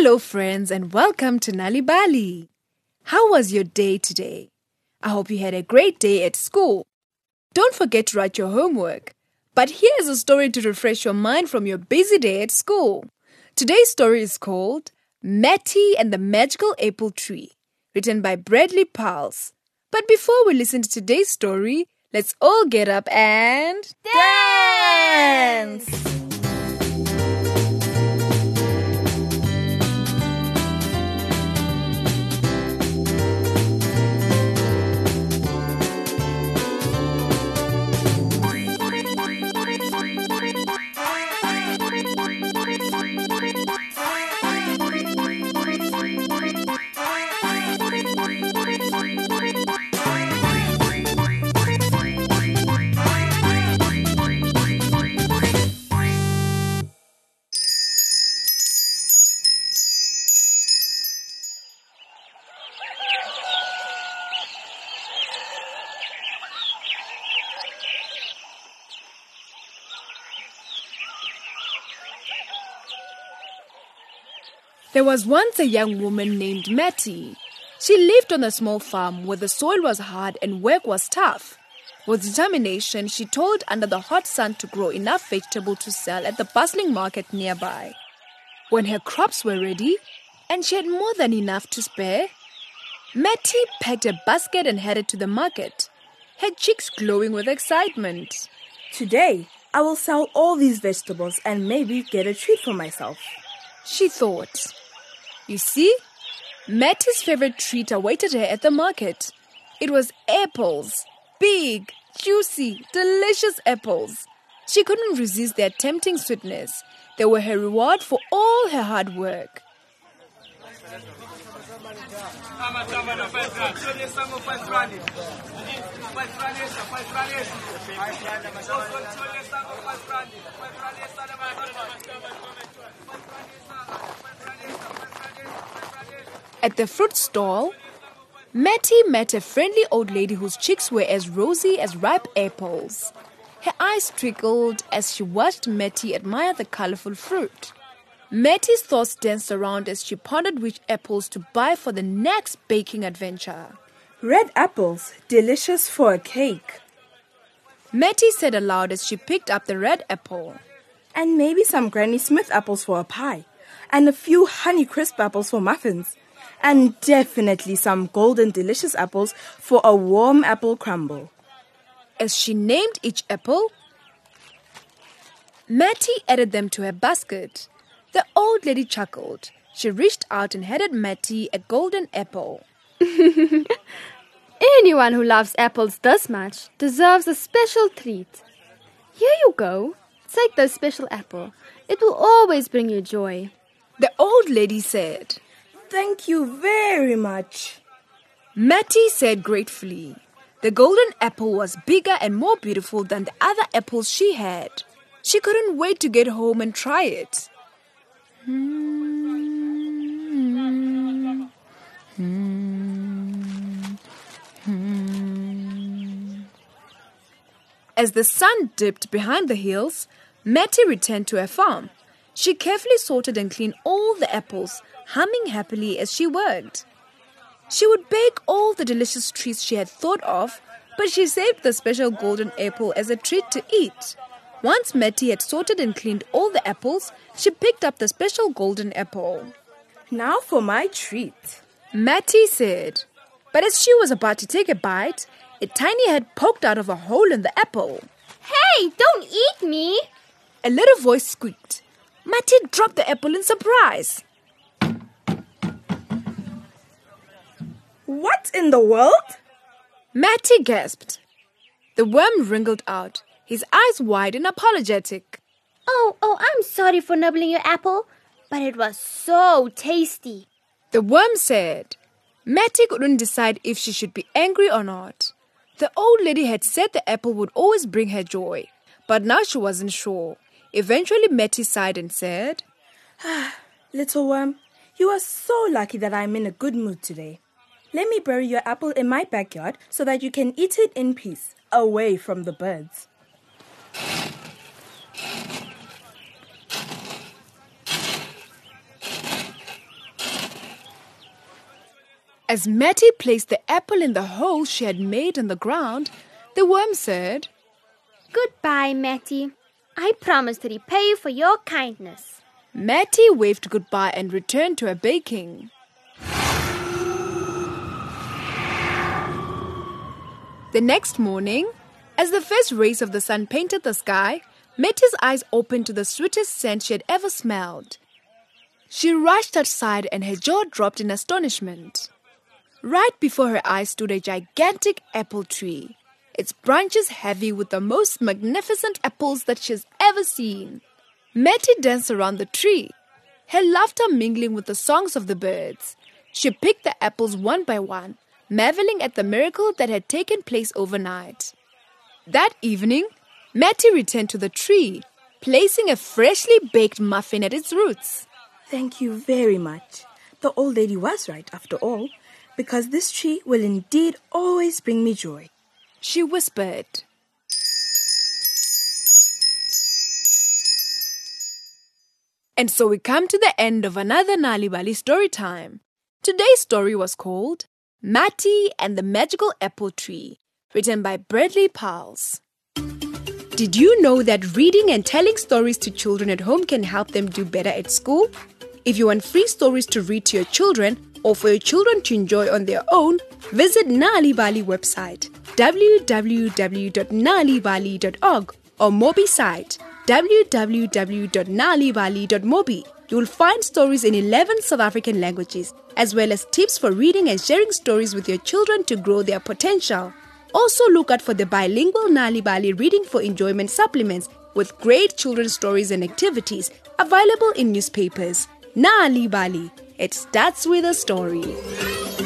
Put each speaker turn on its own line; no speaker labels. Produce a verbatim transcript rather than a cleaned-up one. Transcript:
Hello friends and welcome to Nalibali. How was your day today? I hope you had a great day at school. Don't forget to write your homework. But here's a story to refresh your mind from your busy day at school. Today's story is called Matty and the Magical Apple Tree, written by Bradley Pals. But before we listen to today's story, let's all get up and dance! There was once a young woman named Matty. She lived on a small farm where the soil was hard and work was tough. With determination, she toiled under the hot sun to grow enough vegetable to sell at the bustling market nearby. When her crops were ready, and she had more than enough to spare, Matty packed a basket and headed to the market, her cheeks glowing with excitement.
Today, I will sell all these vegetables and maybe get a treat for myself,
she thought. You see, Matty's favorite treat awaited her at the market. It was apples. Big, juicy, delicious apples. She couldn't resist their tempting sweetness. They were her reward for all her hard work. At the fruit stall, Matty met a friendly old lady whose cheeks were as rosy as ripe apples. Her eyes twinkled as she watched Matty admire the colorful fruit. Matty's thoughts danced around as she pondered which apples to buy for the next baking adventure.
Red apples, delicious for a cake,
Matty said aloud as she picked up the red apple.
And maybe some Granny Smith apples for a pie, and a few Honey Crisp apples for muffins. And definitely some golden delicious apples for a warm apple crumble.
As she named each apple, Matty added them to her basket. The old lady chuckled. She reached out and handed Matty a golden apple.
Anyone who loves apples this much deserves a special treat. Here you go. Take this special apple. It will always bring you joy.
The old lady said.
Thank you very much,
Matty said gratefully. The golden apple was bigger and more beautiful than the other apples she had. She couldn't wait to get home and try it. As the sun dipped behind the hills, Matty returned to her farm. She carefully sorted and cleaned all the apples, humming happily as she worked. She would bake all the delicious treats she had thought of, but she saved the special golden apple as a treat to eat. Once Matty had sorted and cleaned all the apples, she picked up the special golden apple.
Now for my treat,
Matty said. But as she was about to take a bite, a tiny head poked out of a hole in the apple.
Hey, don't eat me!
A little voice squeaked. Matty dropped the apple in surprise.
What in the world?
Matty gasped. The worm wrinkled out, his eyes wide and apologetic.
Oh, oh, I'm sorry for nibbling your apple, but it was so tasty,
the worm said. Matty couldn't decide if she should be angry or not. The old lady had said the apple would always bring her joy, but now she wasn't sure. Eventually, Matty sighed and said,
Ah, little worm, you are so lucky that I'm in a good mood today. Let me bury your apple in my backyard so that you can eat it in peace, away from the birds.
As Matty placed the apple in the hole she had made in the ground, the worm said,
Goodbye, Matty. I promise to repay you for your kindness.
Matty waved goodbye and returned to her baking. The next morning, as the first rays of the sun painted the sky, Matty's eyes opened to the sweetest scent she had ever smelled. She rushed outside and her jaw dropped in astonishment. Right before her eyes stood a gigantic apple tree, its branches heavy with the most magnificent apples that she has ever seen. Matty danced around the tree, her laughter mingling with the songs of the birds. She picked the apples one by one, marveling at the miracle that had taken place overnight. That evening, Matty returned to the tree, placing a freshly baked muffin at its roots.
Thank you very much. The old lady was right after all, because this tree will indeed always bring me joy,
she whispered. And so we come to the end of another Nalibali story time. Today's story was called Matty and the Magical Apple Tree, written by Bradley Powles. Did you know that reading and telling stories to children at home can help them do better at school? If you want free stories to read to your children or for your children to enjoy on their own, visit Nalibali website w w w dot nalibali dot org or Mobi site w w w dot nalibali dot mobi. You will find stories in eleven South African languages, as well as tips for reading and sharing stories with your children to grow their potential. Also look out for the bilingual Nalibali Reading for Enjoyment supplements with great children's stories and activities available in newspapers. Nalibali, it starts with a story.